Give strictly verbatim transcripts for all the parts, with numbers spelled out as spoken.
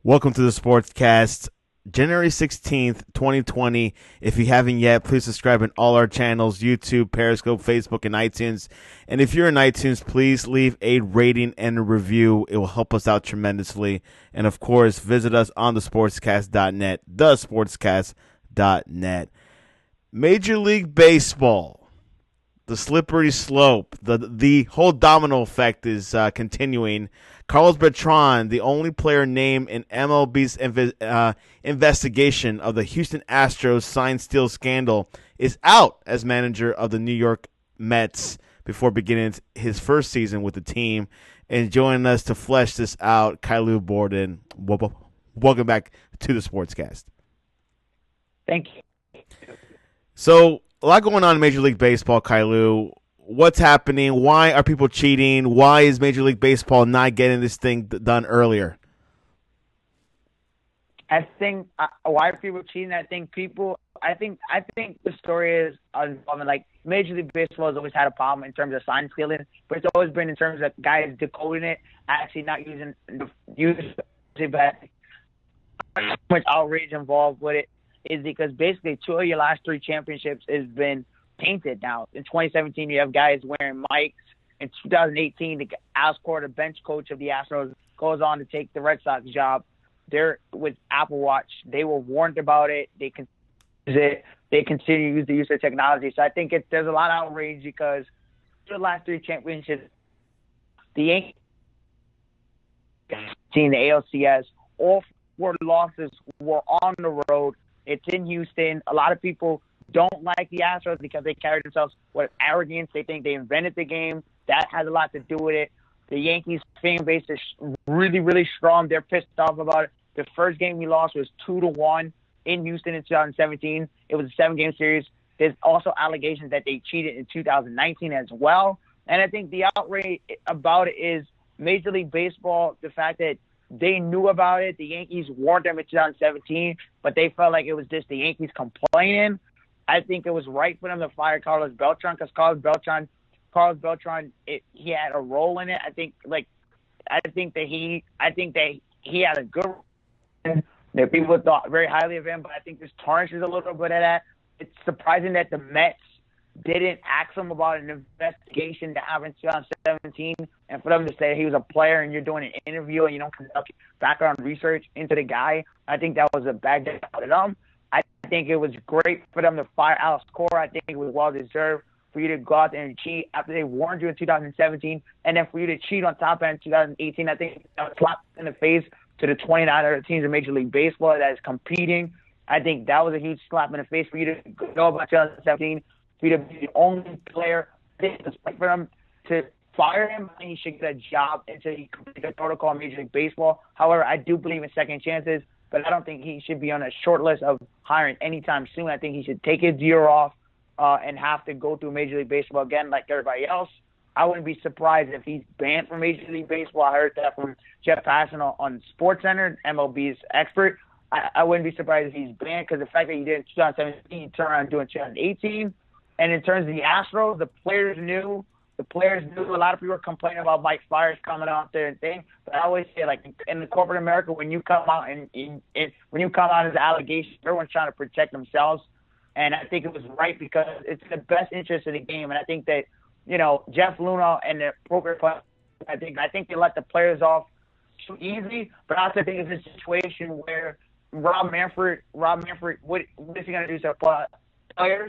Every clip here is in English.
Welcome to the Sportscast, January sixteenth, twenty twenty. If you haven't yet, please subscribe on all our channels, YouTube, Periscope, Facebook, and iTunes. And if you're in iTunes, please leave a rating and a review. It will help us out tremendously. And, of course, visit us on the sportscast dot net, the sportscast dot net. Major League Baseball, the slippery slope, the the whole domino effect is uh, continuing. Carlos Beltran, the only player named in M L B's inv- uh, investigation of the Houston Astros sign steal scandal, is out as manager of the New York Mets before beginning his first season with the team. And joining us to flesh this out, Kailu Borden. Welcome back to the Sportscast. Thank you. So, a lot going on in Major League Baseball, Kailu. What's happening? Why are people cheating? Why is Major League Baseball not getting this thing done earlier? I think uh, why are people cheating? I think people. I think. I think the story is involving like Major League Baseball has always had a problem in terms of sign stealing, but it's always been in terms of guys decoding it, actually not using the use. But how much outrage involved with it is because basically two of your last three championships has been tainted now. In twenty seventeen, you have guys wearing mics. In two thousand eighteen, the Alex Cora, the bench coach of the Astros, goes on to take the Red Sox job. They're with Apple Watch. They were warned about it. They can use it. They continue to use the use of technology. So I think it, there's a lot of outrage because the last three championships, the Yankees, the A L C S, all four losses were on the road. It's in Houston. A lot of people don't like the Astros because they carry themselves with arrogance. They think they invented the game. That has a lot to do with it. The Yankees fan base is really, really strong. They're pissed off about it. The first game we lost was two to one in Houston in two thousand seventeen. It was a seven-game series. There's also allegations that they cheated in two thousand nineteen as well. And I think the outrage about it is Major League Baseball, the fact that they knew about it. The Yankees warned them in two thousand seventeen, but they felt like it was just the Yankees complaining. I think it was right for them to fire Carlos Beltran because Carlos Beltran, Carlos Beltran, it, he had a role in it. I think, like, I think that he, I think that he had a good. That people thought very highly of him, but I think this tarnishes a little bit of that. It's surprising that the Mets didn't ask him about an investigation to have in two thousand seventeen, and for them to say he was a player and you're doing an interview and you don't conduct background research into the guy, I think that was a bad day for them. I think it was great for them to fire Alex Cora. I think it was well deserved for you to go out there and cheat after they warned you in two thousand seventeen, and then for you to cheat on top end in two thousand eighteen. I think that was a slap in the face to the twenty-nine other teams in Major League Baseball that is competing. I think that was a huge slap in the face for you to go about two thousand seventeen, for you to be the only player. I think it's right for them to fire him. I think he should get a job until he completes the protocol in Major League Baseball. However, I do believe in second chances, but I don't think he should be on a short list of hiring anytime soon. I think he should take his year off uh, and have to go through Major League Baseball again like everybody else. I wouldn't be surprised if he's banned from Major League Baseball. I heard that from Jeff Passan on, on SportsCenter, M L B's expert. I, I wouldn't be surprised if he's banned because the fact that he did in two thousand seventeen, he turned around doing two thousand eighteen. And in terms of the Astros, the players knew. The players knew. A lot of people were complaining about Mike Fiers coming out there and thing. But I always say, like, in the corporate America, when you come out and, and, and when you come out as allegations, everyone's trying to protect themselves. And I think it was right because it's in the best interest of the game. And I think that, you know, Jeff Luna and the appropriate players, I think I think they let the players off too easy. But I also think it's a situation where Rob Manfred, Rob Manfred, what, what is he going to do to players?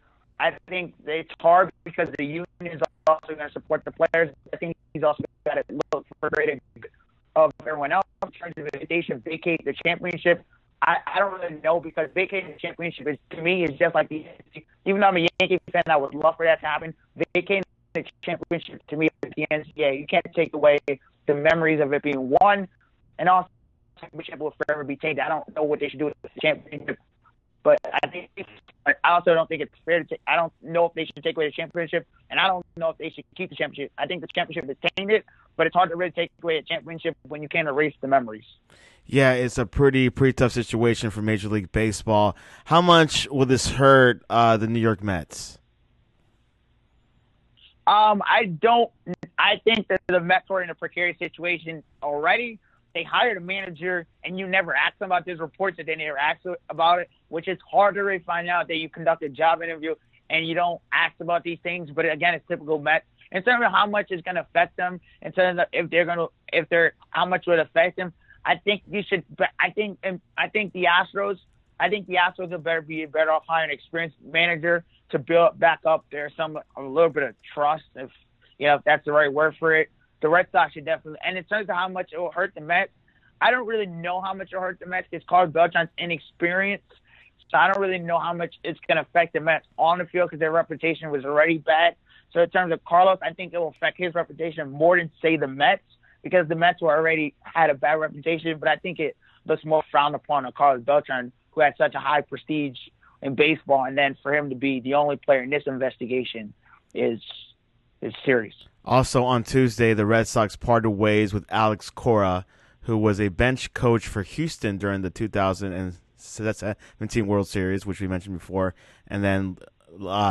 I think it's hard because the union is also going to support the players. I think he's also got to look for greater of everyone else in terms of if they should vacate the championship. I, I don't really know because vacating the championship is, to me, is just like the even though I'm a Yankee fan, I would love for that to happen. Vacating the championship to me is the N C double A. You can't take away the memories of it being won, and also the championship will forever be tainted. I don't know what they should do with the championship. But I think I also don't think it's fair to take. I don't know if they should take away the championship, and I don't know if they should keep the championship. I think the championship is tainted, but it's hard to really take away a championship when you can't erase the memories. Yeah, it's a pretty pretty tough situation for Major League Baseball. How much will this hurt uh, the New York Mets? Um, I don't. I think that the Mets are in a precarious situation already. they hired a manager and you never asked them about this report that they never asked about it, which is harder to find out that you conduct a job interview and you don't ask about these things. But again, it's typical Mets. In terms of how much it's going to affect them, in terms of if they're going to, if they're, how much would affect them, I think you should, I think, I think the Astros, I think the Astros will better be better off hiring an experienced manager to build back up there some, a little bit of trust, if, you know, if that's the right word for it. The Red Sox should definitely, and in terms of how much it will hurt the Mets, I don't really know how much it will hurt the Mets because Carlos Beltran's inexperienced. So I don't really know how much it's going to affect the Mets on the field because their reputation was already bad. So in terms of Carlos, I think it will affect his reputation more than, say, the Mets, because the Mets were already had a bad reputation. But I think it looks more frowned upon on Carlos Beltran, who had such a high prestige in baseball. And then for him to be the only player in this investigation is is serious. Also on Tuesday, the Red Sox parted ways with Alex Cora, who was a bench coach for Houston during the two thousand seventeen World Series, which we mentioned before. And then uh,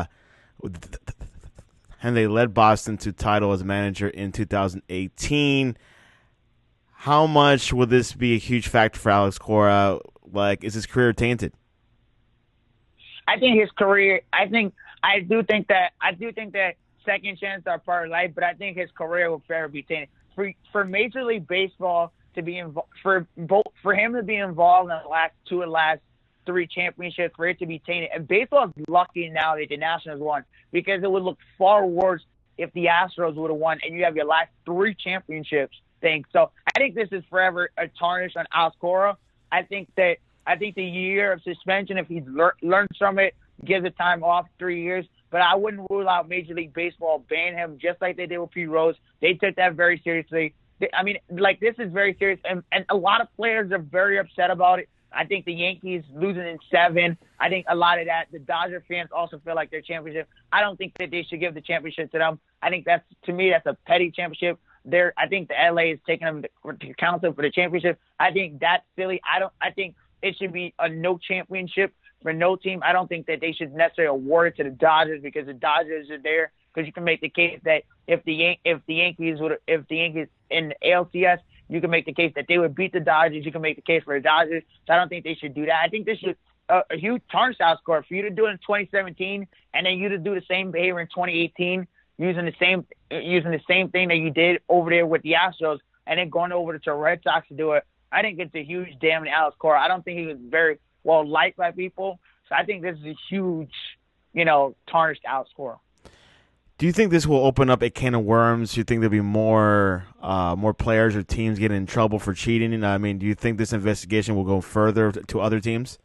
and they led Boston to title as manager in two thousand eighteen. How much will this be a huge factor for Alex Cora? Like, is his career tainted? I think his career. I think I do think that I do think that second chances are part of life, but I think his career will fair be tainted. For for Major League Baseball to be involved, for both for him to be involved in the last two of the last three championships, for it to be tainted. And baseball is lucky now that the Nationals won, because it would look far worse if the Astros would have won and you have your last three championships thing. So I think this is forever a tarnish on Alex Cora. I think that I think the year of suspension, if he's lear- learned from it, gives the time off three years. But I wouldn't rule out Major League Baseball ban him just like they did with Pete Rose. They took that very seriously. They, I mean, like, this is very serious, and, and a lot of players are very upset about it. I think the Yankees losing in seven, I think a lot of that, the Dodger fans also feel like their championship. I don't think that they should give the championship to them. I think that's, to me, that's a petty championship. They're, I think the L A is taking them to, to counsel for the championship. I think that's silly. I don't. I think it should be a no championship for no team. I don't think that they should necessarily award it to the Dodgers because the Dodgers are there. Because you can make the case that if the Yan- if the Yankees would if the Yankees in the A L C S, you can make the case that they would beat the Dodgers. You can make the case for the Dodgers. So I don't think they should do that. I think this should uh, a huge tarnish out score for you to do it in twenty seventeen and then you to do the same behavior in twenty eighteen, using the same using the same thing that you did over there with the Astros, and then going over to the Red Sox to do it. I think it's a huge damn to Alex Cora. I don't think he was very well liked by people. So I think this is a huge, you know, tarnished Alex Cora. Do you think this will open up a can of worms? Do you think there'll be more uh, more players or teams getting in trouble for cheating? I mean, do you think this investigation will go further to other teams?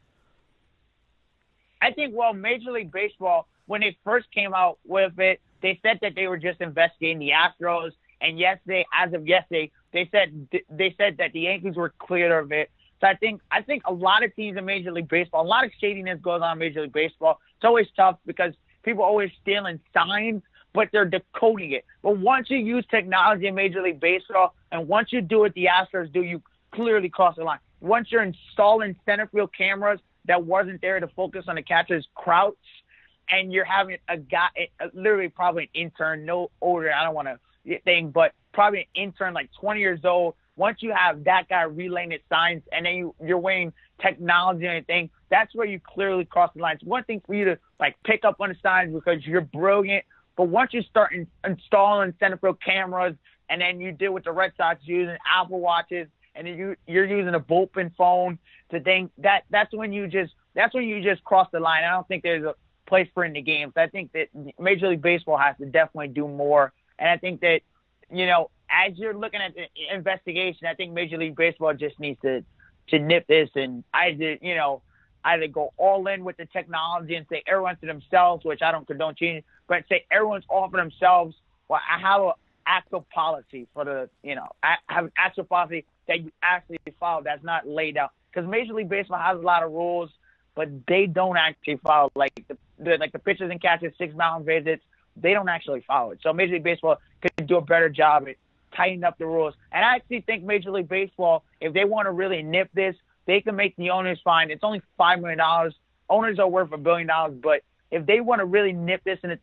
I think, well, Major League Baseball, when they first came out with it, they said that they were just investigating the Astros. And yesterday, as of yesterday, they said they said that the Yankees were cleared of it. So I think I think a lot of teams in Major League Baseball, a lot of shadiness goes on in Major League Baseball. It's always tough because people are always stealing signs, but they're decoding it. But once you use technology in Major League Baseball, and once you do what the Astros do, you clearly cross the line. Once you're installing center field cameras that wasn't there to focus on the catcher's crouch, and you're having a guy, literally probably an intern, no older, I don't want to thing, but probably an intern like twenty years old. Once you have that guy relaying his signs, and then you, you're weighing technology and everything, that's where you clearly cross the line. It's one thing for you to like pick up on the signs because you're brilliant, but once you start in, installing center field cameras, and then you deal with the Red Sox using Apple Watches, and then you you're using a bullpen phone to think that that's when you just that's when you just cross the line. I don't think there's a place for it in the games. I think that Major League Baseball has to definitely do more, and I think that, you know, as you're looking at the investigation, I think Major League Baseball just needs to to nip this and either, you know, either go all in with the technology and say everyone to themselves, which I don't condone cheating, but say everyone's all for themselves. Well, I have an actual policy for the, you know, I have an actual policy that you actually follow that's not laid out. Because Major League Baseball has a lot of rules, but they don't actually follow. Like the, the like the pitchers and catchers, six mound visits, they don't actually follow it. So Major League Baseball could do a better job at tightening up the rules. And I actually think Major League Baseball, if they want to really nip this, they can make the owners fine. It's only five million dollars. Owners are worth a billion dollars, but if they want to really nip this in the thing,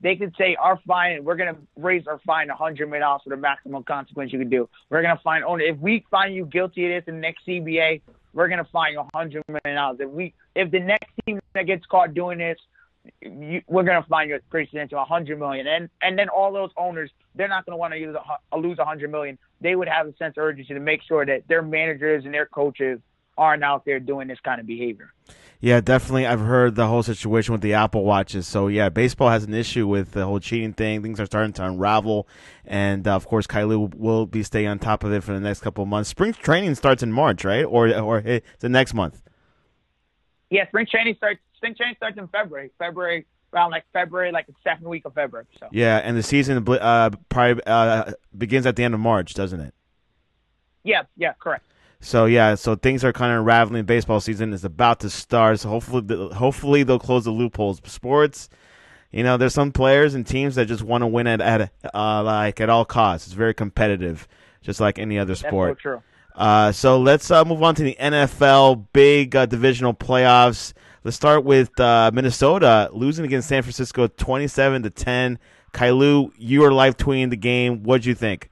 they could say our fine, we're going to raise our fine one hundred million dollars for the maximum consequence you can do. We're going to fine owner. If we find you guilty of this in the next C B A, we're going to fine you one hundred million dollars. If we, if the next team that gets caught doing this, you, we're going to fine you presidential one hundred million dollars. And and then all those owners, they're not going to want to use a, lose one hundred million dollars. They would have a sense of urgency to make sure that their managers and their coaches aren't out there doing this kind of behavior. Yeah, definitely. I've heard the whole situation with the Apple Watches. So, yeah, baseball has an issue with the whole cheating thing. Things are starting to unravel. And, uh, of course, Kylie will be staying on top of it for the next couple of months. Spring training starts in March, right? Or or it's the next month? Yeah, spring training starts Spring training starts in February. February, around like February, like the second week of February. So. Yeah, and the season uh, probably uh, begins at the end of March, doesn't it? Yeah, yeah, correct. So yeah, so things are kind of unraveling. Baseball season is about to start. So hopefully, hopefully they'll close the loopholes. Sports, you know, there's some players and teams that just want to win at at uh, like at all costs. It's very competitive, just like any other sport. That's so true. Uh, so let's uh, move on to the N F L big uh, divisional playoffs. Let's start with uh, Minnesota losing against San Francisco, twenty-seven to ten. Kailu, you were live tweeting the game. What'd you think?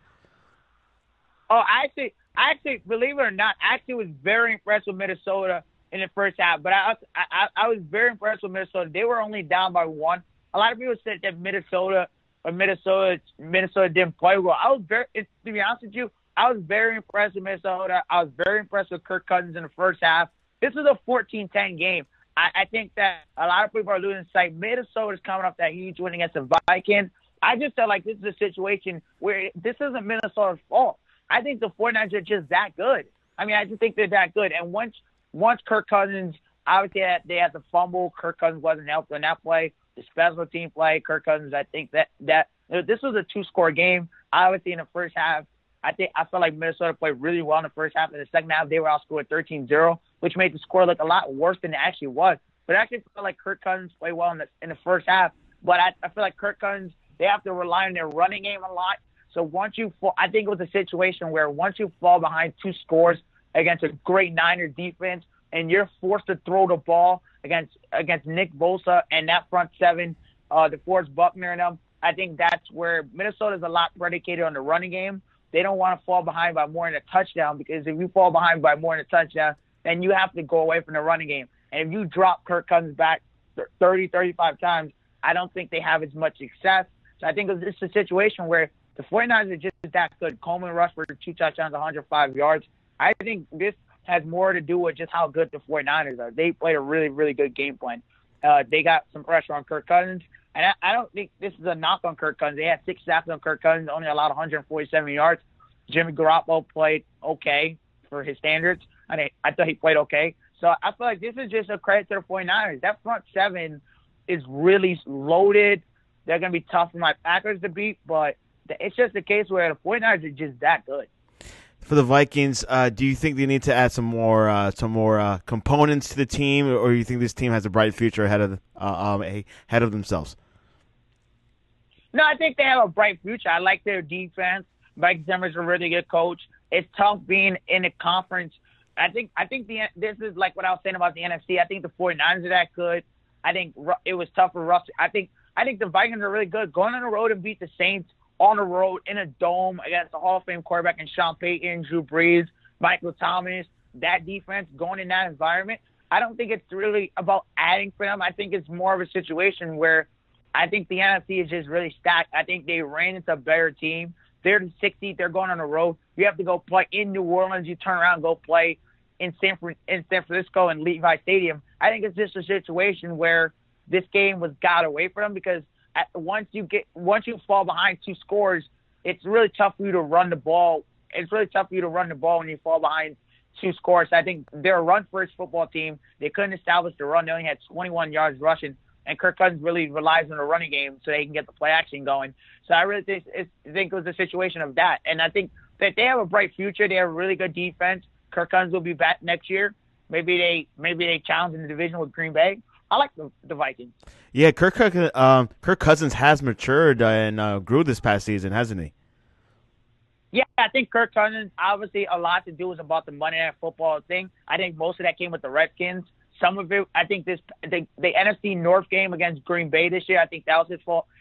Oh, I actually. I actually, believe it or not, I actually was very impressed with Minnesota in the first half. But I, I, I was very impressed with Minnesota. They were only down by one. A lot of people said that Minnesota or Minnesota Minnesota didn't play well. I was very, to be honest with you, I was very impressed with Minnesota. I was very impressed with Kirk Cousins in the first half. This was a fourteen ten game. I, I think that a lot of people are losing sight. Minnesota's coming off that huge win against the Vikings. I just felt like this is a situation where this isn't Minnesota's fault. I think the 49ers are just that good. I mean, I just think they're that good. And once once Kirk Cousins, obviously they had the fumble. Kirk Cousins wasn't helped in that play. The special team play, Kirk Cousins, I think that, that this was a two-score game. Obviously in the first half, I think I felt like Minnesota played really well in the first half. In the second half, they were outscored thirteen zero, which made the score look a lot worse than it actually was. But I actually felt like Kirk Cousins played well in the, in the first half. But I, I feel like Kirk Cousins, they have to rely on their running game a lot. So once you fall, I think it was a situation where once you fall behind two scores against a great Niner defense and you're forced to throw the ball against against Nick Bosa and that front seven, uh, the Forrest Buckner and them, I think that's where Minnesota's a lot predicated on the running game. They don't want to fall behind by more than a touchdown because if you fall behind by more than a touchdown, then you have to go away from the running game. And if you drop Kirk Cousins back thirty, thirty-five times, I don't think they have as much success. So I think it's a situation where the 49ers are just that good. Coleman rushed for two touchdowns, one hundred five yards. I think this has more to do with just how good the 49ers are. They played a really, really good game plan. Uh, they got some pressure on Kirk Cousins. And I, I don't think this is a knock on Kirk Cousins. They had six sacks on Kirk Cousins, only allowed one hundred forty-seven yards. Jimmy Garoppolo played okay for his standards. I mean, I thought he played okay. So I feel like this is just a credit to the 49ers. That front seven is really loaded. They're going to be tough for my Packers to beat, but it's just a case where the 49ers are just that good. For the Vikings, uh, do you think they need to add some more uh, some more uh, components to the team, or do you think this team has a bright future ahead of uh, um, ahead of themselves? No, I think they have a bright future. I like their defense. Mike Zimmer's a really good coach. It's tough being in a conference. I think I think the this is like what I was saying about the N F C. I think the 49ers are that good. I think it was tough for Russ. I think I think the Vikings are really good. Going on the road and beat the Saints on the road in a dome against the Hall of Fame quarterback and Sean Payton, Drew Brees, Michael Thomas, that defense going in that environment. I don't think it's really about adding for them. I think it's more of a situation where I think the N F C is just really stacked. I think they ran into a better team. They're the sixteenth. They're going on the road. You have to go play in New Orleans. You turn around and go play in San, in San Francisco and Levi Stadium. I think it's just a situation where this game was got away from them because at, once you get once you fall behind two scores, it's really tough for you to run the ball. It's really tough for you to run the ball when you fall behind two scores. I think they're a run-first football team. They couldn't establish the run. They only had twenty-one yards rushing, and Kirk Cousins really relies on the running game so they can get the play action going. So I really think, it's, I think it was a situation of that. And I think that they have a bright future. They have a really good defense. Kirk Cousins will be back next year. Maybe they maybe they challenge in the division with Green Bay. I like the, the Vikings. Yeah, Kirk um, Kirk Cousins has matured and uh, grew this past season, hasn't he? Yeah, I think Kirk Cousins, obviously a lot to do was about the Monday Night Football thing. I think most of that came with the Redskins. Some of it, I think this the, the N F C North game against Green Bay this year, I think that was his fault.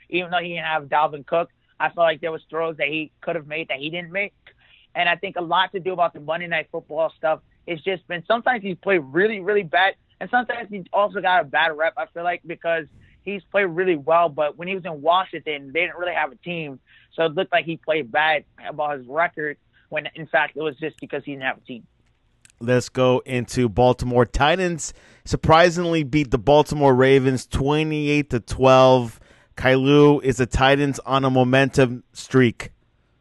even though he didn't have Dalvin Cook. I feel like there was throws that he could have made that he didn't make. And I think a lot to do about the Monday Night Football stuff. It's just been sometimes he's played really, really bad, and sometimes he's also got a bad rep, I feel like, because he's played really well, but when he was in Washington, they didn't really have a team, so it looked like he played bad about his record when, in fact, it was just because he didn't have a team. Let's go into Baltimore. Titans surprisingly beat the Baltimore Ravens twenty-eight to twelve. Kailu, is the Titans on a momentum streak?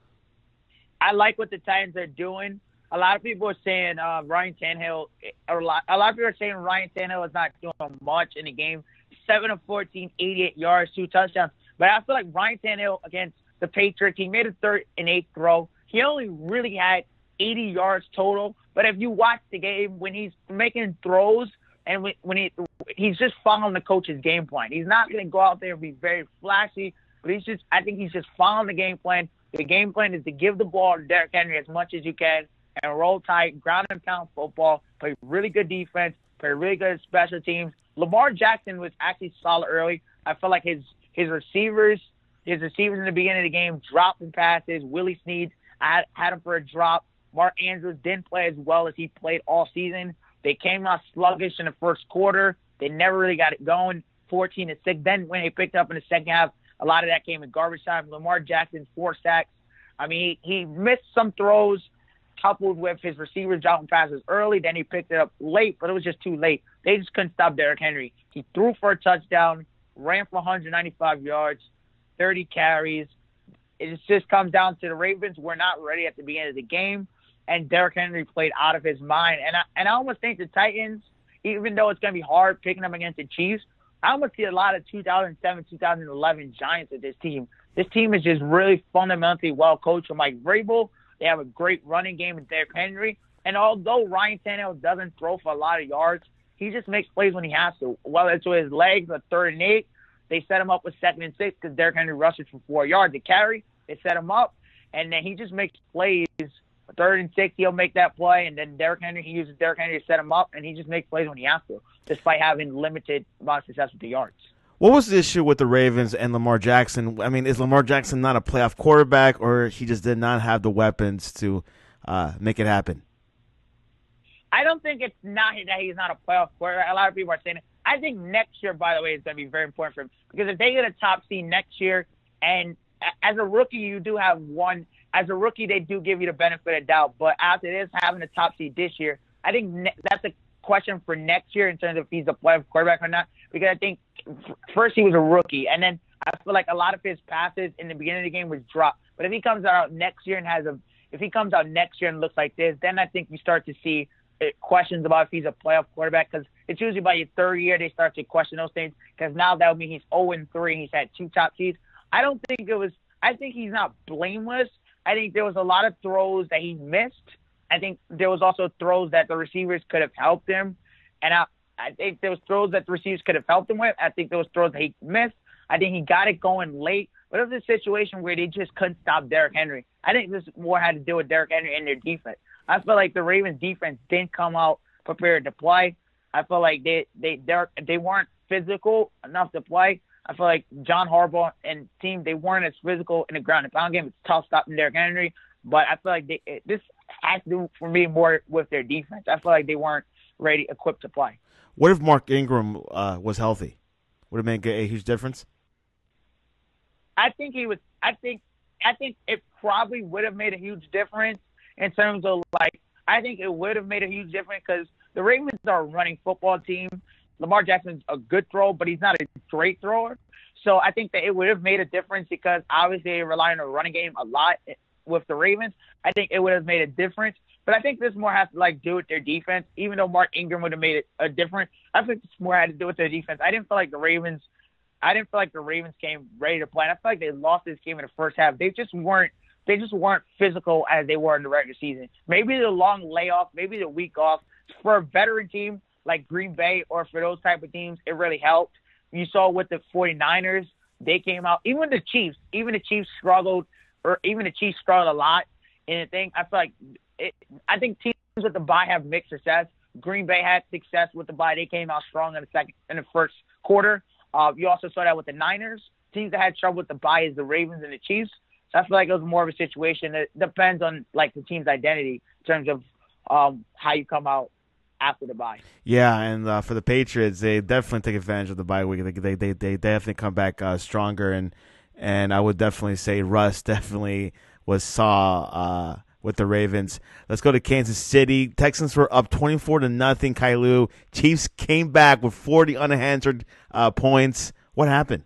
I like what the Titans are doing. A lot of people are saying uh, Ryan Tannehill. A lot, a lot of people are saying Ryan Tannehill is not doing much in the game. Seven of fourteen, eighty-eight yards, two touchdowns. But I feel like Ryan Tannehill against the Patriots, he made a third and eighth throw. He only really had eighty yards total. But if you watch the game, when he's making throws and when, when he he's just following the coach's game plan. He's not going to go out there and be very flashy, but he's just I think he's just following the game plan. The game plan is to give the ball to Derrick Henry as much as you can and roll tight, ground and pound football, play really good defense, play really good special teams. Lamar Jackson was actually solid early. I felt like his his receivers, his receivers in the beginning of the game dropping passes. Willie Snead had, had him for a drop. Mark Andrews didn't play as well as he played all season. They came out sluggish in the first quarter. They never really got it going, fourteen to six. Then when they picked up in the second half, a lot of that came in garbage time. Lamar Jackson, four sacks. I mean, he, he missed some throws coupled with his receivers dropping passes early. Then he picked it up late, but it was just too late. They just couldn't stop Derrick Henry. He threw for a touchdown, ran for one hundred ninety-five yards, thirty carries. It just comes down to the Ravens were not ready at the beginning of the game, and Derrick Henry played out of his mind. And I, and I almost think the Titans, even though it's going to be hard picking them against the Chiefs, I almost see a lot of two thousand seven, two thousand eleven Giants with this team. This team is just really fundamentally well coached from Mike Vrabel. They have a great running game with Derrick Henry. And although Ryan Tannehill doesn't throw for a lot of yards, he just makes plays when he has to. Whether it's with his legs or third and eight, they set him up with second and six because Derrick Henry rushes for four yards. They carry, they set him up, and then he just makes plays. Third and six, he'll make that play, and then Derrick Henry, he uses Derrick Henry to set him up, and he just makes plays when he has to, despite having limited amount of success with the yards. What was the issue with the Ravens and Lamar Jackson? I mean, is Lamar Jackson not a playoff quarterback, or he just did not have the weapons to uh, make it happen? I don't think it's not that he's not a playoff quarterback. A lot of people are saying it. I think next year, by the way, is going to be very important for him, because if they get a top seed next year, and as a rookie, you do have one. As a rookie, they do give you the benefit of doubt. But as it is having a top seed this year, I think ne- that's a question for next year in terms of if he's a playoff quarterback or not. Because I think first he was a rookie, and then I feel like a lot of his passes in the beginning of the game was dropped. But if he comes out next year and has a, if he comes out next year and looks like this, then I think you start to see questions about if he's a playoff quarterback. Because it's usually by your third year they start to question those things. Because now that would mean he's zero and three and he's had two top seeds. I don't think it was. I think he's not blameless. I think there was a lot of throws that he missed. I think there was also throws that the receivers could have helped him. And I, I think there was throws that the receivers could have helped him with. I think there was throws that he missed. I think he got it going late. But it was a situation where they just couldn't stop Derrick Henry. I think this more had to do with Derrick Henry and their defense. I feel like the Ravens defense didn't come out prepared to play. I feel like they they they weren't physical enough to play. I feel like John Harbaugh and team, they weren't as physical in the ground and pound game. It's tough stopping Derrick Henry, but I feel like they, this has to do for me more with their defense. I feel like they weren't ready, equipped to play. What if Mark Ingram uh, was healthy? Would it make a huge difference? I think he was. I think. I think it probably would have made a huge difference in terms of like. I think it would have made a huge difference because the Ravens are a running football team. Lamar Jackson's a good thrower, but he's not a great thrower. So I think that it would have made a difference because obviously they rely on the running game a lot with the Ravens. I think it would have made a difference. But I think this more has to like do with their defense. Even though Mark Ingram would have made it a difference, I think this more had to do with their defense. I didn't feel like the Ravens. I didn't feel like the Ravens came ready to play. And I feel like they lost this game in the first half. They just weren't. They just weren't physical as they were in the regular season. Maybe the long layoff, maybe the week off for a veteran team like Green Bay or for those type of teams, it really helped. You saw with the 49ers, they came out. Even the Chiefs, even the Chiefs struggled, or even the Chiefs struggled a lot in the thing. I feel like it, I think teams with the bye have mixed success. Green Bay had success with the bye. They came out strong in the second, in the first quarter. Uh, you also saw that with the Niners. teams that had trouble with the bye is the Ravens and the Chiefs. So I feel like it was more of a situation that depends on like the team's identity in terms of um, how you come out after the bye. Yeah, and uh, for the Patriots, they definitely take advantage of the bye week. They they they, they definitely come back uh, stronger, and and I would definitely say Russ definitely was saw uh, with the Ravens. Let's go to Kansas City. Texans were up twenty-four to nothing. Kailu. Chiefs came back with forty unanswered uh, points. What happened?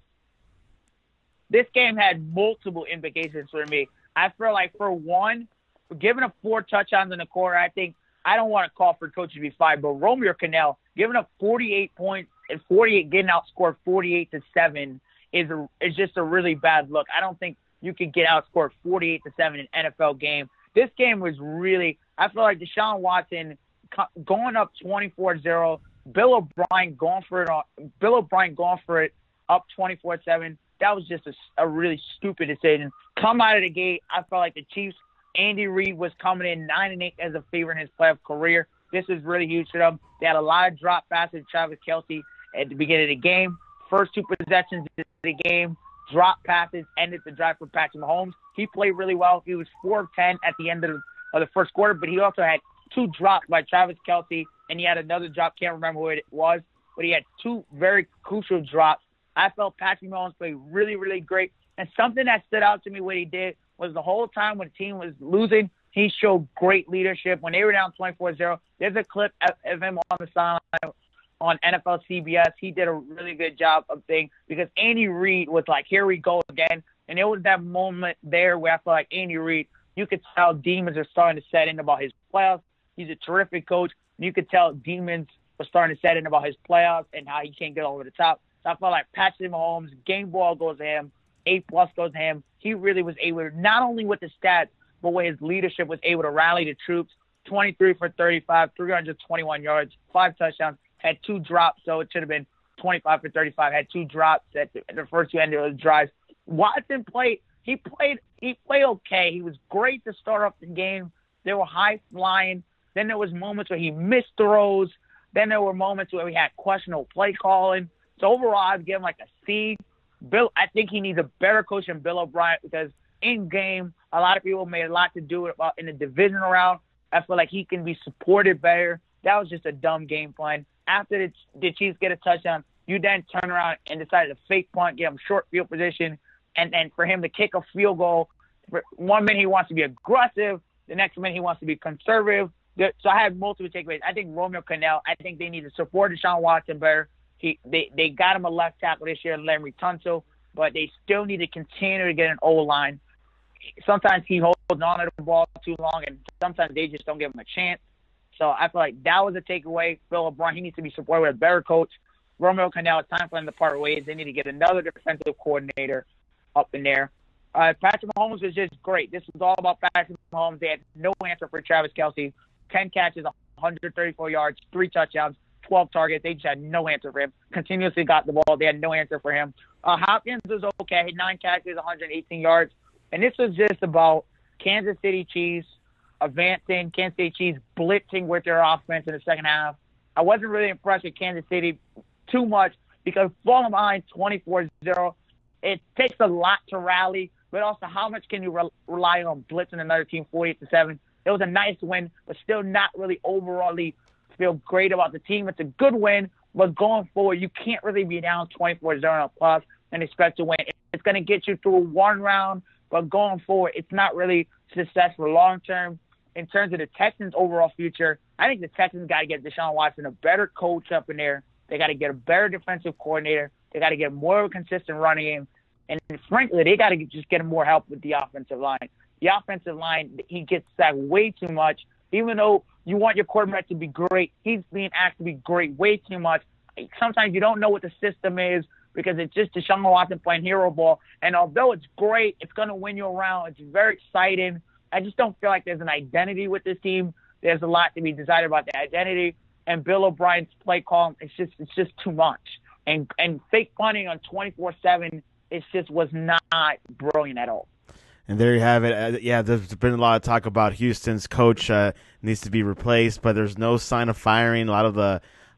This game had multiple implications for me. I feel like, for one, giving up four touchdowns in the quarter, I think I don't want to call for coach to be fired, but Romeo Cannell giving up forty-eight points and forty-eight getting outscored forty-eight to seven is a, is just a really bad look. I don't think you could get outscored forty-eight to seven in an N F L game. This game was really, I feel like Deshaun Watson going up twenty-four zero, Bill O'Brien going for it, on, Bill O'Brien going for it up twenty-four seven. That was just a, a really stupid decision. Come out of the gate, I felt like the Chiefs, Andy Reid was coming in nine and eight as a favorite in his playoff career. This is really huge for them. They had a lot of drop passes to Travis Kelce at the beginning of the game. First two possessions of the game, drop passes, ended the drive for Patrick Mahomes. He played really well. He was four of ten at the end of the, of the first quarter, but he also had two drops by Travis Kelce, and he had another drop. Can't remember what it was, but he had two very crucial drops. I felt Patrick Mahomes played really, really great. And something that stood out to me what he did was the whole time when the team was losing, he showed great leadership. When they were down twenty-four zero, there's a clip of him on the sideline on N F L C B S. He did a really good job of things because Andy Reid was like, here we go again. And it was that moment there where I feel like Andy Reid, you could tell demons are starting to set in about his playoffs. He's a terrific coach. You could tell demons are starting to set in about his playoffs and how he can't get over the top. So I felt like Patrick Mahomes, game ball goes to him, A plus goes to him. He really was able to, not only with the stats, but with his leadership, was able to rally the troops. twenty-three for thirty-five, three hundred twenty-one yards, five touchdowns, had two drops, so it should have been twenty-five for thirty-five, had two drops at the, at the first two end of the drives. Watson played, he played, he played okay. He was great to start off the game. They were high flying. Then there was moments where he missed throws. Then there were moments where we had questionable play calling. So overall, I'd give him like a C. Bill, I think he needs a better coach than Bill O'Brien because in game, a lot of people made a lot to do about in the divisional round. I feel like he can be supported better. That was just a dumb game plan. After the, the Chiefs get a touchdown, you then turn around and decide to fake punt, get him short field position, and then for him to kick a field goal. One minute he wants to be aggressive, the next minute he wants to be conservative. So I had multiple takeaways. I think Romeo Cannell, I think they need to support Deshaun Watson better. He, they, they got him a left tackle this year, Larry Tunsil, but they still need to continue to get an O-line. Sometimes he holds on to the ball too long, and sometimes they just don't give him a chance. So I feel like that was a takeaway. Bill O'Brien, he needs to be supported with a better coach. Romeo Cannell, it's time for them to part ways. They need to get another defensive coordinator up in there. Uh, Patrick Mahomes was just great. This was all about Patrick Mahomes. They had no answer for Travis Kelce. ten catches, one hundred thirty-four yards, three touchdowns, twelve targets. They just had no answer for him. Continuously got the ball. They had no answer for him. Uh, Hopkins was okay. nine catches, one hundred eighteen yards. And this was just about Kansas City Chiefs advancing, Kansas City Chiefs blitzing with their offense in the second half. I wasn't really impressed with Kansas City too much because falling behind twenty-four zero, it takes a lot to rally, but also how much can you re- rely on blitzing another team forty-eight to seven? It was a nice win, but still not really overall feel great about the team. It's a good win, but going forward, you can't really be down twenty-four zero plus and expect to win. It's going to get you through one round, but going forward, it's not really successful long term. In terms of the Texans' overall future, I think the Texans got to get Deshaun Watson a better coach up in there. They got to get a better defensive coordinator. They got to get more of a consistent running game. And frankly, they got to just get more help with the offensive line. The offensive line, he gets sacked way too much. Even though you want your quarterback to be great, he's being asked to be great way too much. Sometimes you don't know what the system is because it's just Deshaun Watson playing hero ball. And although it's great, it's going to win you around. It's very exciting. I just don't feel like there's an identity with this team. There's a lot to be decided about the identity. And Bill O'Brien's play call, it's just it's just too much. And and fake punting on twenty-four seven, it just was not brilliant at all. And there you have it. Uh, yeah, there's been a lot of talk about Houston's coach uh, needs to be replaced, but there's no sign of firing. A lot of the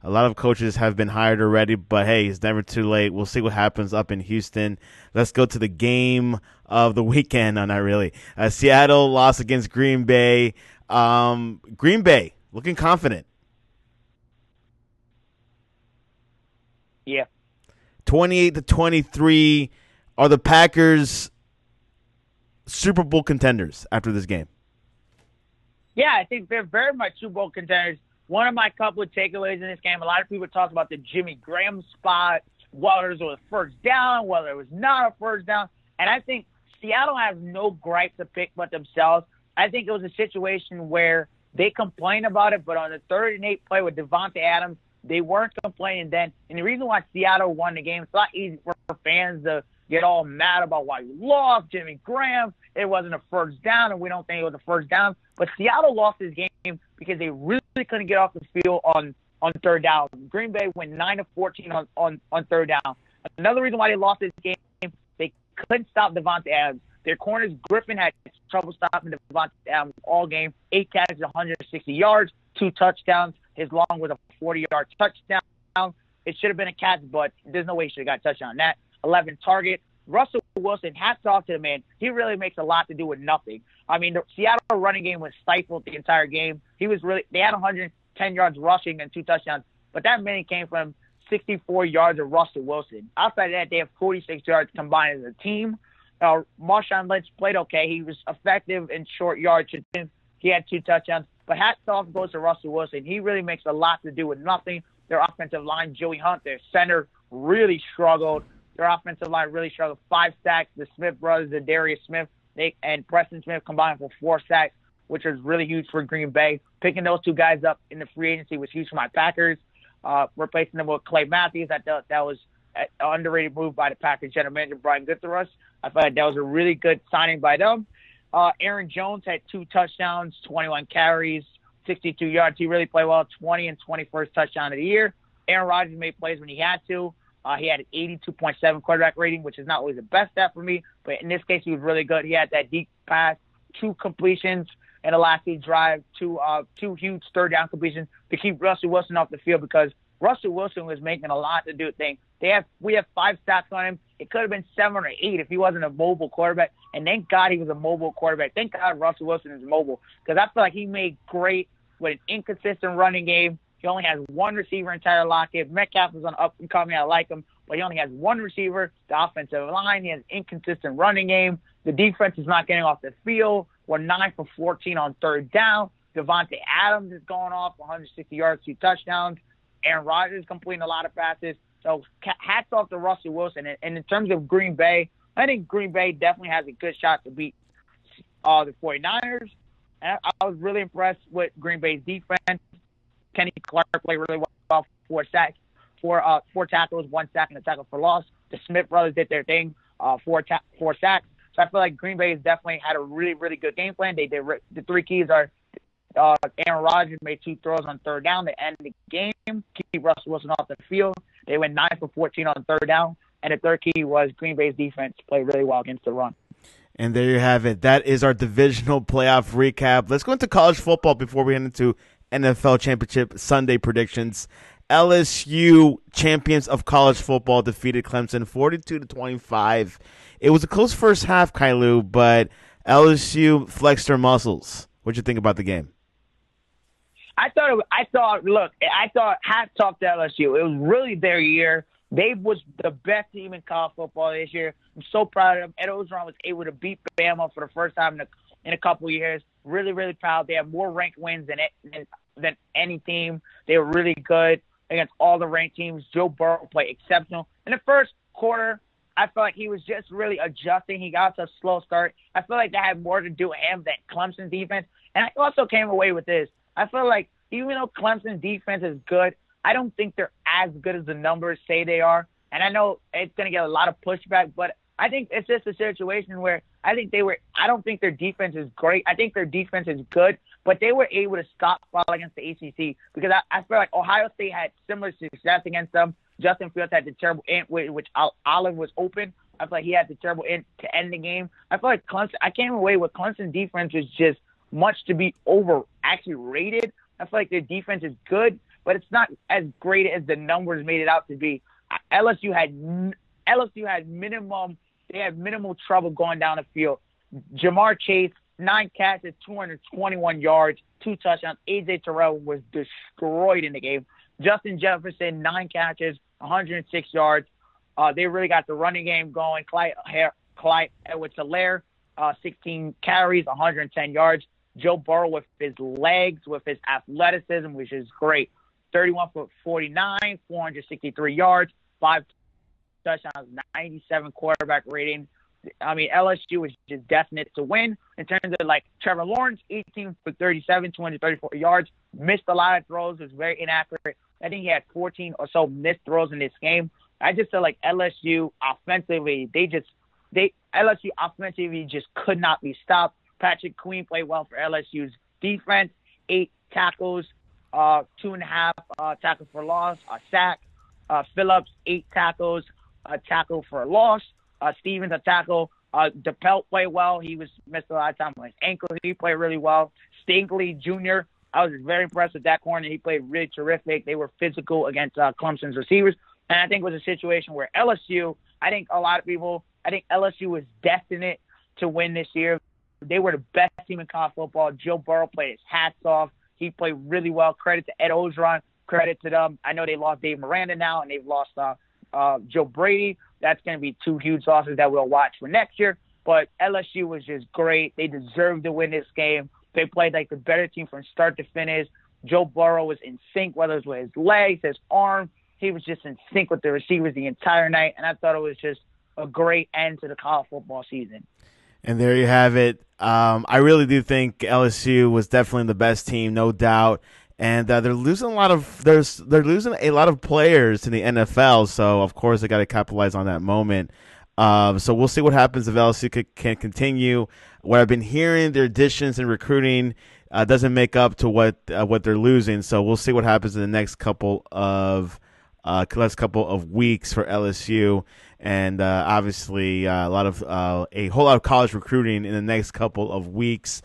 A lot of coaches have been hired already, but hey, it's never too late. We'll see what happens up in Houston. Let's go to the game of the weekend. No, not really. Uh, Seattle lost against Green Bay. Um, Green Bay looking confident. Yeah. twenty-eight to twenty-three. Are the Packers Super Bowl contenders after this game? Yeah, I think they're very much Super Bowl contenders. One of my couple of takeaways in this game, a lot of people talk about the Jimmy Graham spot, whether it was a first down, whether it was not a first down. And I think Seattle has no gripe to pick but themselves. I think it was a situation where they complained about it, but on the third and eight play with Devontae Adams, they weren't complaining then. And the reason why Seattle won the game, it's not easy for fans to get all mad about why you lost, Jimmy Graham. It wasn't a first down, and we don't think it was a first down. But Seattle lost this game because they really couldn't get off the field on, on third down. Green Bay went nine of fourteen on, on, on third down. Another reason why they lost this game, they couldn't stop Devontae Adams. Their corners, Griffin, had trouble stopping Devontae Adams all game. Eight catches, one hundred sixty yards, two touchdowns. His long was a forty-yard touchdown. It should have been a catch, but there's no way he should have got a touchdown on that. eleven target. Russell Wilson, hats off to the man. He really makes a lot to do with nothing. I mean, the Seattle running game was stifled the entire game. He was really, they had one hundred ten yards rushing and two touchdowns, but that many came from sixty-four yards of Russell Wilson. Outside of that, they have forty-six yards combined as a team. Uh, Marshawn Lynch played okay. He was effective in short yards. He had two touchdowns. But hats off goes to Russell Wilson. He really makes a lot to do with nothing. Their offensive line, Joey Hunt, their center, really struggled. Their offensive line really struggled. Five sacks. The Smith brothers, the Darius Smith they, and Preston Smith combined for four sacks, which was really huge for Green Bay. Picking those two guys up in the free agency was huge for my Packers. Uh, replacing them with Clay Matthews, I thought that was an underrated move by the Packers general manager, Brian Gutekunst. I thought that was a really good signing by them. Uh, Aaron Jones had two touchdowns, twenty-one carries, sixty-two yards. He really played well, twenty and twenty-first touchdown of the year. Aaron Rodgers made plays when he had to. Uh, he had an eighty-two point seven quarterback rating, which is not always the best stat for me, but in this case, he was really good. He had that deep pass, two completions in the last eight drive, two uh, two huge third down completions to keep Russell Wilson off the field because Russell Wilson was making a lot to do thing. They have we have five stats on him. It could have been seven or eight if he wasn't a mobile quarterback. And thank God he was a mobile quarterback. Thank God Russell Wilson is mobile because I feel like he made great with an inconsistent running game. He only has one receiver in Tyler Lockett. Metcalf is on up and coming. I like him, but he only has one receiver. The offensive line, he has an inconsistent running game. The defense is not getting off the field. We're nine for fourteen on third down. Devontae Adams is going off one hundred sixty yards, two touchdowns. Aaron Rodgers is completing a lot of passes. So hats off to Russell Wilson. And in terms of Green Bay, I think Green Bay definitely has a good shot to beat uh, the 49ers. And I was really impressed with Green Bay's defense. Kenny Clark played really well, four sacks, four uh, four tackles, one sack, and a tackle for loss. The Smith brothers did their thing, uh, four ta- four sacks. So I feel like Green Bay has definitely had a really, really good game plan. They did the three keys are uh, Aaron Rodgers made two throws on third down to end the game, keep Russell Wilson off the field. They went nine for fourteen on third down, and the third key was Green Bay's defense played really well against the run. And there you have it. That is our divisional playoff recap. Let's go into college football before we get into N F L Championship Sunday predictions. L S U, champions of college football, defeated Clemson forty-two to twenty-five. It was a close first half, Kailu, but L S U flexed their muscles. What'd you think about the game? I thought, it, I thought, look, I thought hats off to L S U. It was really their year. They was the best team in college football this year. I'm so proud of them. Ed Orgeron was able to beat Bama for the first time in a, in a couple of years. Really, really proud. They have more ranked wins than, than than any team. They were really good against all the ranked teams. Joe Burrow played exceptional. In the first quarter, I felt like he was just really adjusting. He got to a slow start. I feel like that had more to do with him than Clemson's defense. And I also came away with this. I feel like even though Clemson's defense is good, I don't think they're as good as the numbers say they are. And I know it's going to get a lot of pushback, but I think it's just a situation where I think they were – I don't think their defense is great. I think their defense is good, but they were able to stop ball against the A C C because I, I feel like Ohio State had similar success against them. Justin Fields had the terrible end, which Olive was open. I feel like he had the terrible end to end the game. I feel like Clemson – I came away with Clemson defense was just much to be over – actually rated. I feel like their defense is good. but it's not as great as the numbers made it out to be. L S U had L S U had minimum they had minimal trouble going down the field. Jamar Chase, nine catches, two hundred twenty-one yards, two touchdowns. A J Terrell was destroyed in the game. Justin Jefferson, nine catches, one hundred six yards. Uh, they really got the running game going. Clyde, Clyde Edwards-Helaire, uh, sixteen carries, one hundred ten yards. Joe Burrow with his legs, with his athleticism, which is great. thirty-one for forty-nine, four hundred sixty-three yards, five touchdowns, ninety-seven quarterback rating. I mean, L S U was just destined to win. In terms of, like, Trevor Lawrence, eighteen for thirty-seven, two hundred thirty-four yards, missed a lot of throws, was very inaccurate. I think he had fourteen or so missed throws in this game. I just feel like L S U offensively, they just, they, L S U offensively just could not be stopped. Patrick Queen played well for L S U's defense, eight tackles, uh, two and a half uh, tackles for loss, a sack. Uh, Phillips, eight tackles, a tackle for a loss. Uh, Stevens, a tackle. Uh, DePelt played well. He was missed a lot of time on his ankle. He played really well. Stingley Junior, I was very impressed with that corner. He played really terrific. They were physical against uh, Clemson's receivers. And I think it was a situation where L S U, I think a lot of people, I think L S U was destined to win this year. They were the best team in college football. Joe Burrow played his hats off. He played really well. Credit to Ed Orgeron. Credit to them. I know they lost Dave Miranda now, and they've lost uh, uh, Joe Brady. That's going to be two huge losses that we'll watch for next year. But L S U was just great. They deserved to win this game. They played like the better team from start to finish. Joe Burrow was in sync, whether it was with his legs, his arm. He was just in sync with the receivers the entire night, and I thought it was just a great end to the college football season. And there you have it. Um, I really do think L S U was definitely the best team, no doubt. And uh, they're losing a lot of there's they're losing a lot of players to the N F L. So of course they got to capitalize on that moment. Um, so we'll see what happens if L S U could, can continue. What I've been hearing, their additions and recruiting uh, doesn't make up to what uh, what they're losing. So we'll see what happens in the next couple of uh, last couple of weeks for L S U. And uh, obviously, uh, a lot of uh, a whole lot of college recruiting in the next couple of weeks.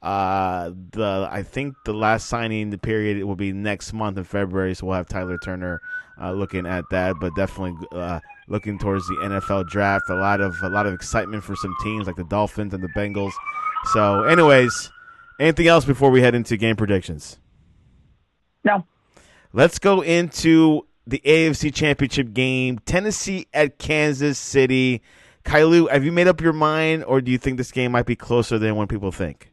Uh, the I think the last signing the period it will be next month in February, so we'll have Tyler Turner uh, looking at that. But definitely uh, looking towards the N F L draft. A lot of a lot of excitement for some teams like the Dolphins and the Bengals. So, anyways, anything else before we head into game predictions? No. Let's go into the A F C Championship game, Tennessee at Kansas City. Kailu, have you made up your mind, or do you think this game might be closer than what people think?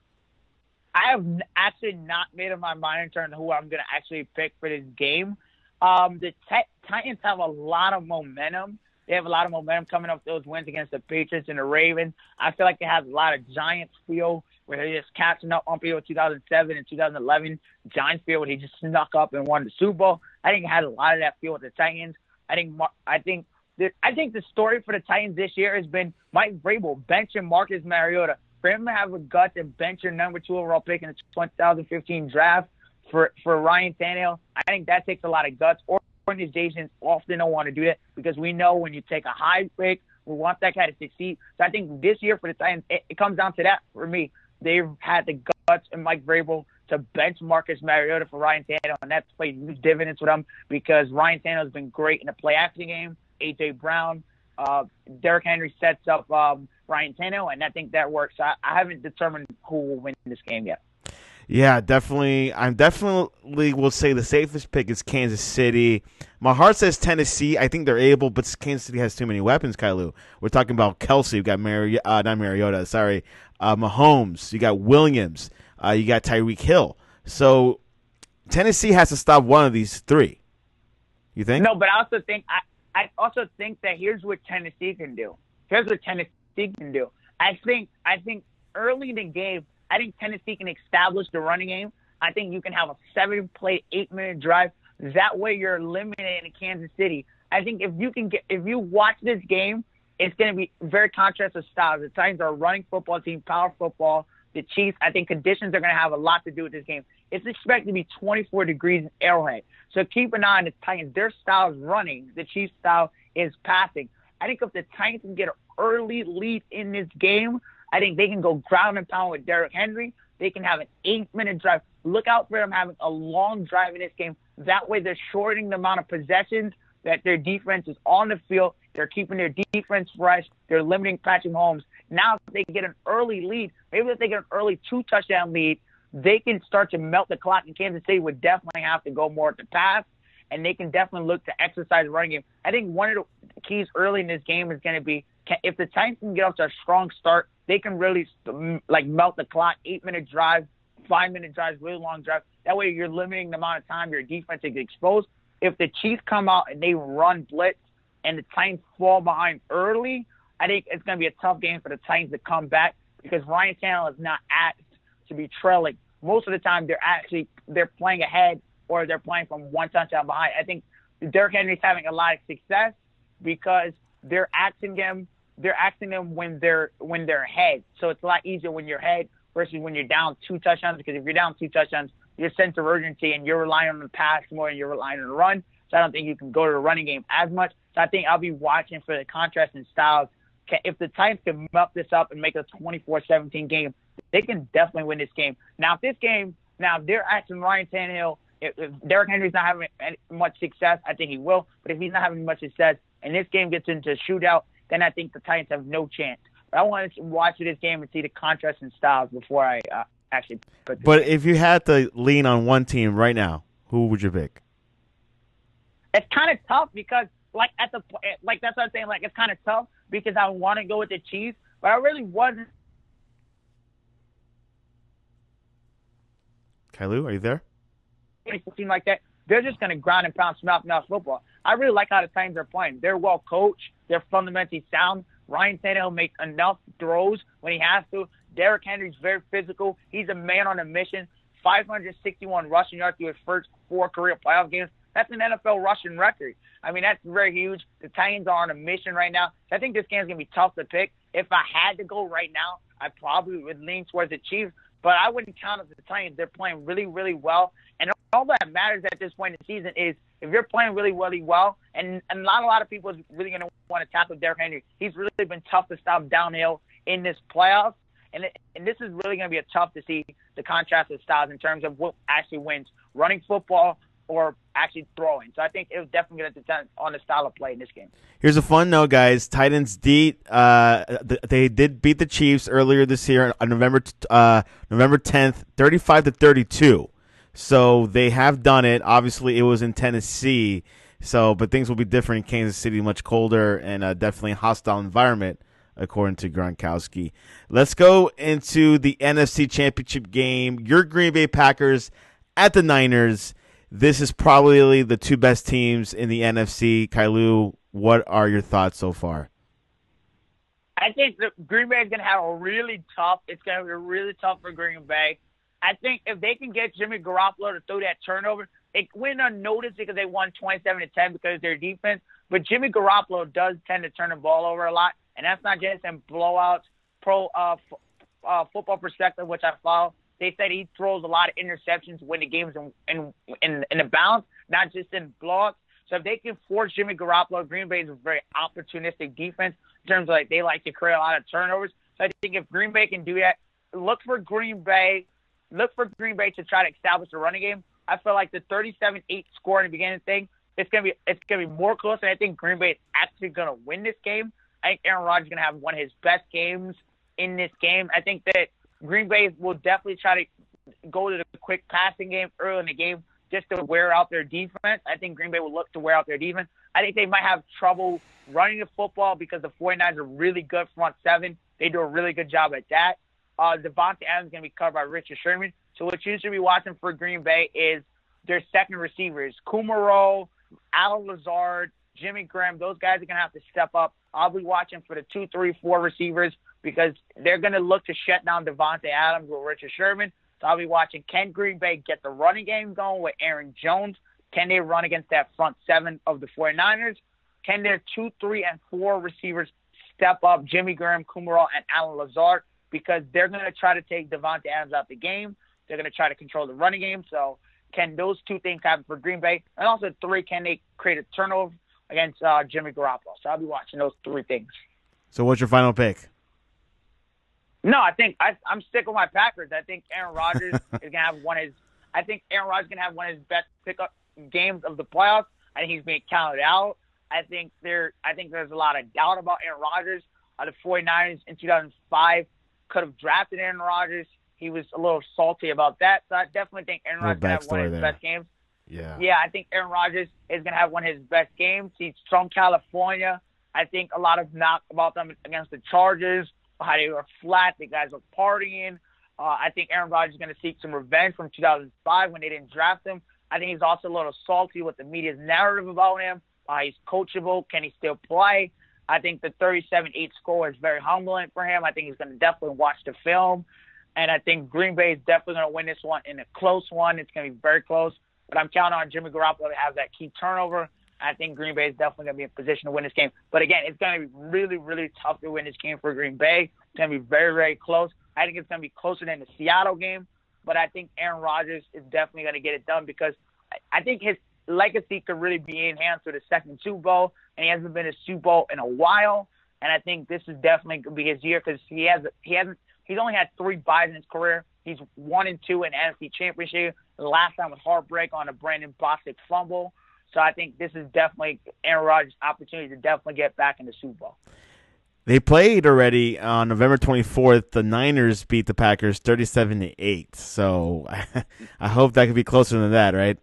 I have actually not made up my mind in terms of who I'm going to actually pick for this game. Um, the t- Titans have a lot of momentum. They have a lot of momentum coming up those wins against the Patriots and the Ravens. I feel like they have a lot of Giants feel where they're just catching up on people in two thousand seven and two thousand eleven. Giants feel where they just snuck up and won the Super Bowl. I think it had a lot of that feel with the Titans. I think I think the, I think the story for the Titans this year has been Mike Vrabel benching Marcus Mariota. For him to have a gut and bench your number two overall pick in the two thousand fifteen draft for, for Ryan Tannehill, I think that takes a lot of guts. Organizations often don't want to do that because we know when you take a high pick, we want that guy to succeed. So I think this year for the Titans, it, it comes down to that for me. They've had the guts and Mike Vrabel to bench Marcus Mariota for Ryan Tannehill, and that's played huge dividends with them because Ryan Tannehill has been great in the play action game. A J Brown, uh, Derrick Henry sets up um, Ryan Tannehill, and I think that works. I, I haven't determined who will win this game yet. Yeah, definitely. I'm definitely will say the safest pick is Kansas City. My heart says Tennessee. I think they're able, but Kansas City has too many weapons, Kailu. We're talking about Kelsey. You got Mari- uh, not Mariota, sorry. Uh, Mahomes. You got Williams. Uh, you got Tyreek Hill. So Tennessee has to stop one of these three. You think? No, but I also think I, I also think that here's what Tennessee can do. Here's what Tennessee can do. I think I think early in the game, I think Tennessee can establish the running game. I think you can have a seven-play, eight-minute drive. That way you're eliminating Kansas City. I think if you can get, if you watch this game, it's going to be very contrast of styles. The Titans are a running football team, power football. The Chiefs, I think conditions are going to have a lot to do with this game. It's expected to be twenty-four degrees in Arrowhead. So keep an eye on the Titans. Their style is running. The Chiefs' style is passing. I think if the Titans can get an early lead in this game, I think they can go ground and pound with Derrick Henry. They can have an eight-minute drive. look out for them having a long drive in this game. That way, they're shortening the amount of possessions that their defense is on the field. They're keeping their defense fresh. They're limiting Patrick Mahomes. Now, if they get an early lead, maybe if they get an early two-touchdown lead, they can start to melt the clock. And Kansas City would definitely have to go more at the pass, and they can definitely look to exercise the running game. I think one of the keys early in this game is going to be if the Titans can get off to a strong start, they can really like melt the clock. Eight-minute drive, five-minute drives, really long drive. That way, you're limiting the amount of time your defense is exposed. If the Chiefs come out and they run blitz and the Titans fall behind early, I think it's going to be a tough game for the Titans to come back because Ryan Tannehill is not asked to be trailing. Most of the time, they're actually they're playing ahead or they're playing from one touchdown behind. I think Derrick Henry's having a lot of success because they're asking him they're asking them when they're when they're ahead. So it's a lot easier when you're ahead versus when you're down two touchdowns. Because if you're down two touchdowns, your sense of urgency and you're relying on the pass more and you're relying on the run. So I don't think you can go to the running game as much. So I think I'll be watching for the contrast in styles. If the Titans can melt this up and make a twenty-four seventeen game, they can definitely win this game. Now, if this game, now if they're asking Ryan Tannehill, if, if Derrick Henry's not having any, much success, I think he will. But if he's not having much success and this game gets into a shootout, then I think the Titans have no chance. But I want to watch this game and see the contrast in styles before I uh, actually put this But game. If you had to lean on one team right now, who would you pick? It's kind of tough because, like, at the like that's what I'm saying. Like, it's kind of tough because I want to go with the Chiefs, but I really wasn't. Kailu, are you there? It seemed like that. They're just going to ground and pound, smash mouth football. I really like how the Titans are playing. They're well coached. They're fundamentally sound. Ryan Tannehill makes enough throws when he has to. Derrick Henry's very physical. He's a man on a mission. five hundred sixty-one rushing yards through his first four career playoff games. That's an N F L rushing record. I mean, that's very huge. The Titans are on a mission right now. I think this game's going to be tough to pick. If I had to go right now, I probably would lean towards the Chiefs, but I wouldn't count out the Titans. They're playing really, really well. And all that matters at this point in the season is if you're playing really, really well, and, and not a lot of people is really going to want to tackle Derrick Henry. He's really been tough to stop downhill in this playoffs. And, it, and this is really going to be a tough to see the contrast of styles in terms of what actually wins, running football or actually throwing. So I think it was definitely going to depend on the style of play in this game. Here's a fun note, guys. Titans beat, uh, they did beat the Chiefs earlier this year on November uh, November tenth, thirty-five to thirty-two. So they have done it. Obviously, it was in Tennessee. So, but things will be different in Kansas City, much colder and uh, definitely a hostile environment, according to Gronkowski. Let's go into the N F C Championship game. Your Green Bay Packers at the Niners. This is probably the two best teams in the N F C. Kailu, what are your thoughts so far? I think the Green Bay is going to have a really tough. It's going to be really tough for Green Bay. I think if they can get Jimmy Garoppolo to throw that turnover, it went unnoticed because they won twenty-seven to ten because of their defense. But Jimmy Garoppolo does tend to turn the ball over a lot, and that's not just in blowouts. Pro uh, f- uh, football perspective, which I follow, they said he throws a lot of interceptions when the game's in in in, in the balance, not just in blowouts. So if they can force Jimmy Garoppolo, Green Bay is a very opportunistic defense in terms of like they like to create a lot of turnovers. So I think if Green Bay can do that, look for Green Bay. Look for Green Bay to try to establish a running game. I feel like the thirty-seven eight score in the beginning thing, it's gonna be it's gonna be more close, and I think Green Bay is actually gonna win this game. I think Aaron Rodgers is gonna have one of his best games in this game. I think that Green Bay will definitely try to go to the quick passing game early in the game just to wear out their defense. I think Green Bay will look to wear out their defense. I think they might have trouble running the football because the 49ers are really good front seven. They do a really good job at that. Uh, Devontae Adams is going to be covered by Richard Sherman. So what you should be watching for Green Bay is their second receivers, Kumaro, Alan Lazard, Jimmy Graham. Those guys are going to have to step up. I'll be watching for the two, three, four receivers because they're going to look to shut down Devontae Adams with Richard Sherman. So I'll be watching, can Green Bay get the running game going with Aaron Jones? Can they run against that front seven of the 49ers? Can their two, three, and four receivers step up, Jimmy Graham, Kumaro, and Alan Lazard? Because they're going to try to take Devontae Adams out the game. They're going to try to control the running game. So can those two things happen for Green Bay? And also, three, can they create a turnover against uh, Jimmy Garoppolo? So I'll be watching those three things. So what's your final pick? No, I think I, I'm sticking with my Packers. I think Aaron Rodgers is going to have one of his I think Aaron Rodgers is going to have one of his best pickup games of the playoffs. I think he's being counted out. I think there. I think there's a lot of doubt about Aaron Rodgers. Uh, the 49ers in two thousand five could have drafted Aaron Rodgers. He was a little salty about that. So I definitely think Aaron Rodgers is going to have one of his there. best games. Yeah. Yeah, I think Aaron Rodgers is going to have one of his best games. He's from California. I think a lot of knock about them against the Chargers, how they were flat, the guys were partying. Uh, I think Aaron Rodgers is going to seek some revenge from two thousand five when they didn't draft him. I think he's also a little salty with the media's narrative about him. Uh, he's coachable. Can he still play? I think the thirty-seven eight score is very humbling for him. I think he's going to definitely watch the film. And I think Green Bay is definitely going to win this one in a close one. It's going to be very close. But I'm counting on Jimmy Garoppolo to have that key turnover. I think Green Bay is definitely going to be in position to win this game. But again, it's going to be really, really tough to win this game for Green Bay. It's going to be very, very close. I think it's going to be closer than the Seattle game. But I think Aaron Rodgers is definitely going to get it done because I think his legacy could really be enhanced with a second Super Bowl, and he hasn't been a Super Bowl in a while. And I think this is definitely going to be his year because he has he hasn't he's only had three buys in his career. He's one and two in N F C Championship. The last time was heartbreak on a Brandon Bostic fumble. So I think this is definitely Aaron Rodgers' opportunity to definitely get back in the Super Bowl. They played already on November twenty-fourth. The Niners beat the Packers thirty-seven to eight. So I hope that could be closer than that, right?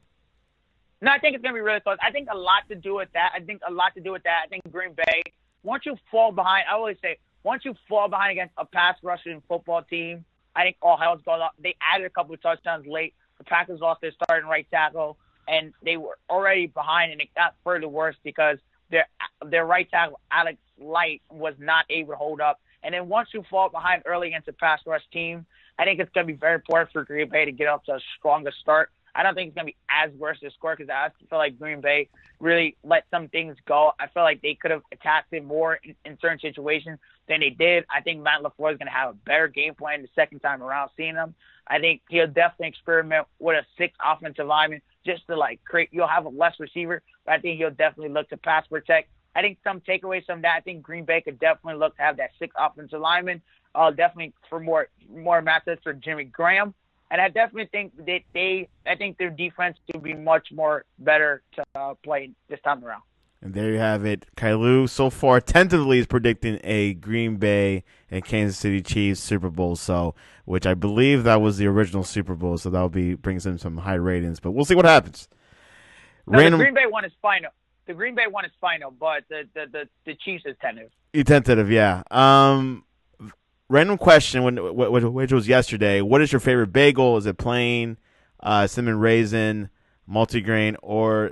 No, I think it's going to be really close. I think a lot to do with that. I think a lot to do with that. I think Green Bay, once you fall behind, I always say, once you fall behind against a pass rushing football team, I think all hell's going up. They added a couple of touchdowns late. The Packers lost their starting right tackle, and they were already behind, and it got further worse because their their right tackle, Alex Light, was not able to hold up. And then once you fall behind early against a pass rush team, I think it's going to be very important for Green Bay to get up to a stronger start. I don't think it's going to be as worse a score because I feel like Green Bay really let some things go. I feel like they could have attacked it more in, in certain situations than they did. I think Matt LaFleur is going to have a better game plan the second time around seeing him. I think he'll definitely experiment with a six offensive lineman just to, like, create – you'll have a less receiver, but I think he'll definitely look to pass protect. I think some takeaways from that, I think Green Bay could definitely look to have that six offensive lineman, uh, definitely for more more matchups for Jimmy Graham. And I definitely think that they, I think their defense will be much more better to uh, play this time around. And there you have it. Kailu so far tentatively is predicting a Green Bay and Kansas City Chiefs Super Bowl, so which I believe that was the original Super Bowl, so that'll be brings in some high ratings. But we'll see what happens. No, Random, the Green Bay one is final. The Green Bay one is final, but the the, the, the Chiefs is tentative. You tentative, yeah. Um. Random question, when which was yesterday. What is your favorite bagel? Is it plain, uh, cinnamon raisin, multigrain, or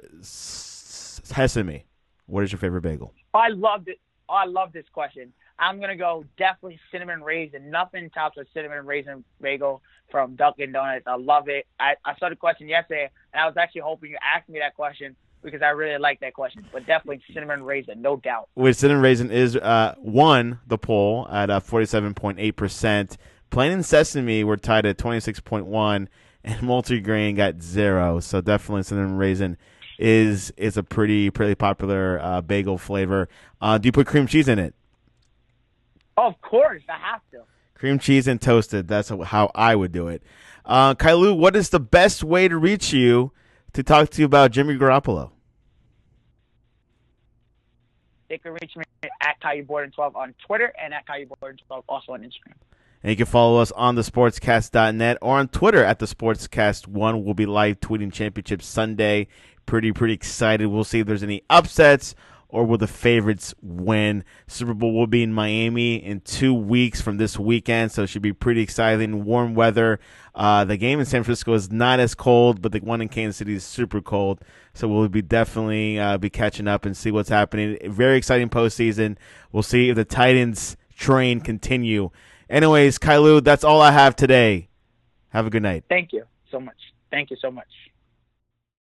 sesame? What is your favorite bagel? I loved it. Oh, I love this question. I'm gonna go definitely cinnamon raisin. Nothing tops a cinnamon raisin bagel from Dunkin' Donuts. I love it. I, I saw the question yesterday, and I was actually hoping you asked me that question, because I really like that question. But definitely cinnamon raisin, no doubt. Which cinnamon raisin is uh, won the poll at uh, forty-seven point eight percent. Plain and sesame were tied at twenty-six point one, and multigrain got zero. So definitely cinnamon raisin is is a pretty pretty popular uh, bagel flavor. Uh, do you put cream cheese in it? Oh, of course, I have to. Cream cheese and toasted. That's how I would do it. Uh, Kailu, what is the best way to reach you to talk to you about Jimmy Garoppolo? They can reach me at Caillou Borden twelve on Twitter and at Caillou Borden twelve also on Instagram. And you can follow us on the sportscast dot net or on Twitter at the sportscast one. We'll be live tweeting Championship Sunday. Pretty, pretty excited. We'll see if there's any upsets or will the favorites win. Super Bowl will be in Miami in two weeks from this weekend, so it should be pretty exciting. Warm weather. Uh, the game in San Francisco is not as cold, but the one in Kansas City is super cold. So we'll be definitely uh, be catching up and see what's happening. Very exciting postseason. We'll see if the Titans train continue. Anyways, Kailu, that's all I have today. Have a good night. Thank you so much. Thank you so much.